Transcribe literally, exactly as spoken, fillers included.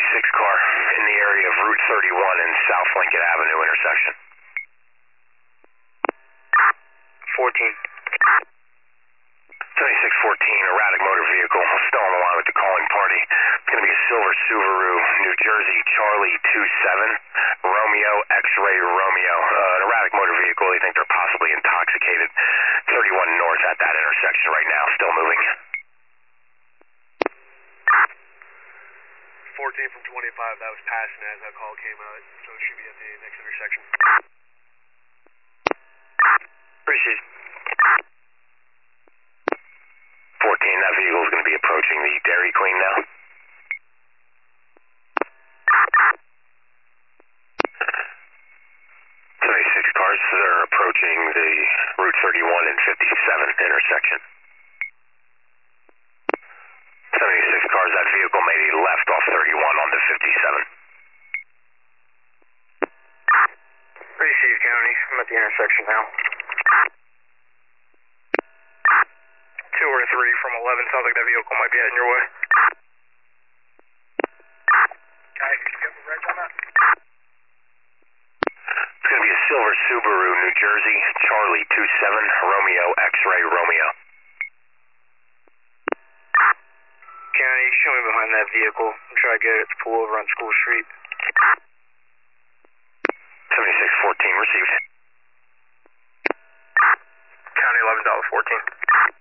seventy-six car in the area of Route thirty-one and South Lincoln Avenue intersection. fourteen. seventy-six fourteen, erratic motor vehicle, still on the line with the calling party. It's going to be a silver Subaru, New Jersey, Charlie two seven, Romeo, X-ray Romeo. Uh, an erratic motor vehicle, they think they're possibly intoxicated. thirty-one north at that intersection right now, still moving. fourteen from twenty-five, that was passing as that call came out, so it should be at the next intersection. Appreciate it. fourteen, that vehicle is going to be approaching the Dairy Queen now. seventy-six cars, they're approaching the Route thirty-one and fifty-seven intersection. seventy-six cars, that vehicle made a left off thirty-one onto fifty-seven. Receive County, I'm at the intersection now. Two or three from eleven, sounds like that vehicle might be heading your way. Okay, you got the reg on that? It's going to be a silver Subaru, New Jersey, Charlie two seven, Romeo, X-ray Romeo. County, show me behind that vehicle. I'm trying to get it to pull over on School Street. seventy-six fourteen, received. County eleven fourteen.